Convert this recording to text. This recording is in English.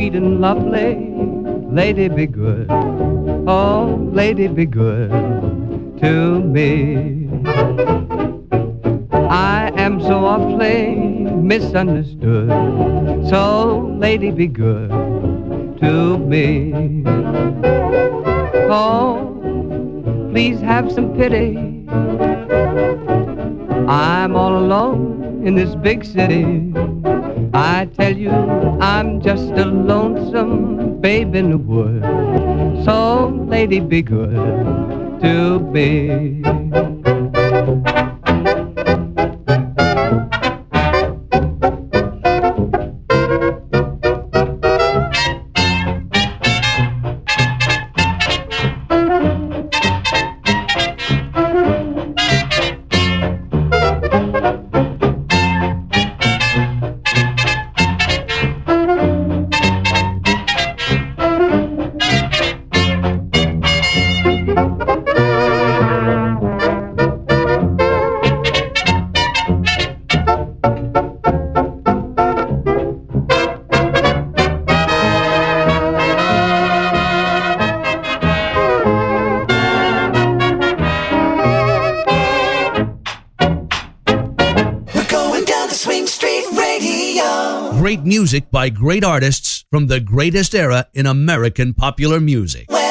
sweet and lovely. Lady, be good. Oh, lady, be good to me. I am so awfully misunderstood. So, lady, be good to me. Oh, please have some pity. I'm all alone in this big city. I tell you, I'm just a lonesome babe in the wood. So, lady, be good to me. Great music by great artists from the greatest era in American popular music.